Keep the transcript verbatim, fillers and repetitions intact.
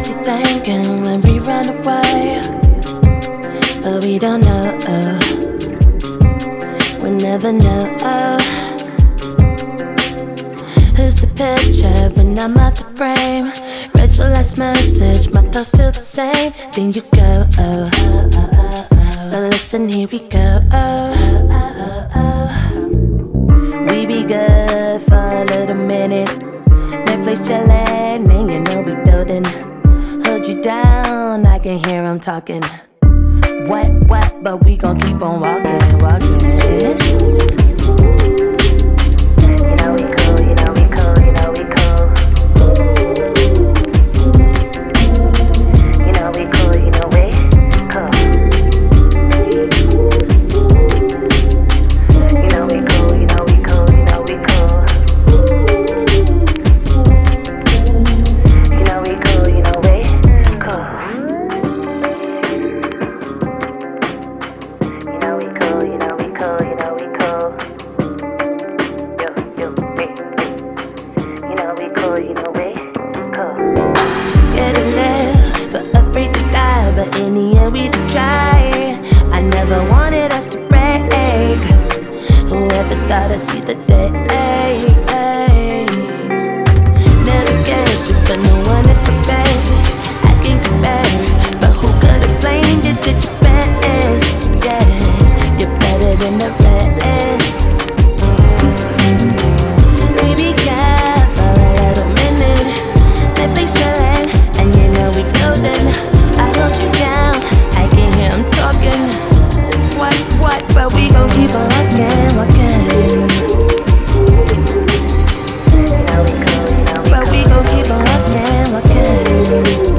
is he thinking when we run away? But we don't know, we never know. Who's the picture when I'm out the frame? Read your last message, my thoughts still the same. Then you go, oh, oh, oh, oh, oh. So listen, here we go, oh, oh, oh, oh. We be good for a little minute. Netflix chillin', and you know we building. Hold you down, I can hear him talking. What, what, but we gon' keep on walking, walking. Scared to live, but afraid to die. But in the end we did try. I never wanted us to break. Whoever thought I'd see the day? Navigation, but no one is prepared. I can compare, but who could have blamed it to your best? Yes, you're better than the rest. We be good for a little minute. Netflix chillin', and you know we golden. I hold you down, I can hear him talking. What, what, but we gon' keep on walking, walking. But we gon' keep on walking, walking.